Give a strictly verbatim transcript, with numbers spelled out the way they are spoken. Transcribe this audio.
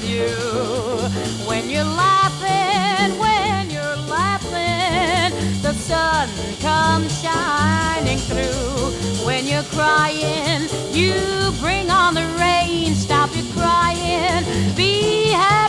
with you. When you're laughing, when you're laughing, the sun comes shining through. When you're crying, you bring on the rain. Stop your crying, be happy.